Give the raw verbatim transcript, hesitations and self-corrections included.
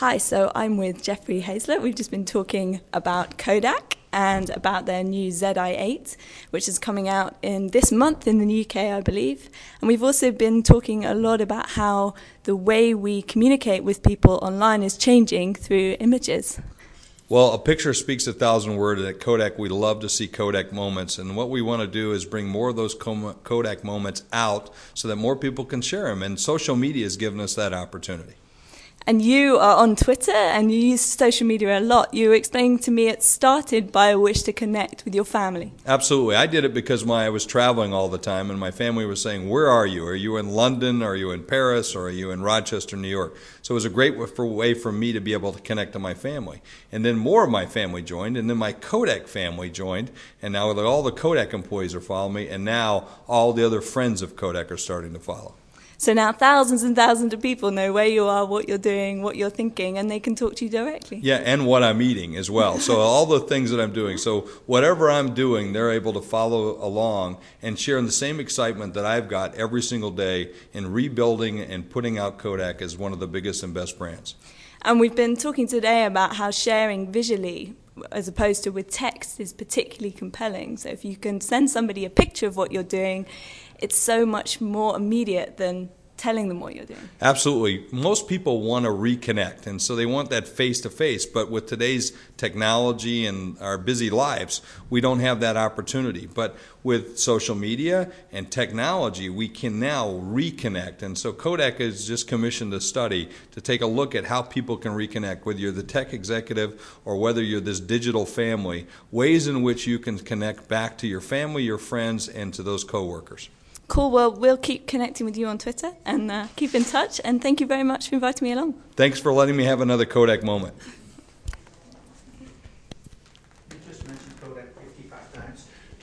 Hi, so I'm with Jeffrey Hazlett. We've just been talking about Kodak and about their new Z I eight, which is coming out in this month in the U K, I believe. And we've also been talking a lot about how the way we communicate with people online is changing through images. Well, a picture speaks a thousand words. At Kodak, we love to see Kodak moments, and what we want to do is bring more of those Kodak moments out so that more people can share them, and social media has given us that opportunity. And you are on Twitter and you use social media a lot. You were explaining to me it started by a wish to connect with your family. Absolutely. I did it because my, I was traveling all the time and my family was saying, where are you? Are you in London? Are you in Paris? Or are you in Rochester, New York? So it was a great way for me to be able to connect to my family. And then more of my family joined, and then my Kodak family joined, and now all the Kodak employees are following me, and now all the other friends of Kodak are starting to follow. So now thousands and thousands of people know where you are, what you're doing, what you're thinking, and they can talk to you directly. Yeah, and what I'm eating as well. So all the things that I'm doing. So whatever I'm doing, they're able to follow along and share in the same excitement that I've got every single day in rebuilding and putting out Kodak as one of the biggest and best brands. And we've been talking today about how sharing visually as opposed to with text is particularly compelling. So if you can send somebody a picture of what you're doing, it's so much more immediate than telling them what you're doing. Absolutely. Most people want to reconnect, and so they want that face-to-face, but with today's technology and our busy lives, we don't have that opportunity. But with social media and technology, we can now reconnect, and so Kodak has just commissioned a study to take a look at how people can reconnect, whether you're the tech executive or whether you're this digital family, ways in which you can connect back to your family, your friends, and to those coworkers. Cool. Well, we'll keep connecting with you on Twitter and uh, keep in touch. And thank you very much for inviting me along. Thanks for letting me have another Kodak moment. You just mentioned Kodak fifty-five times.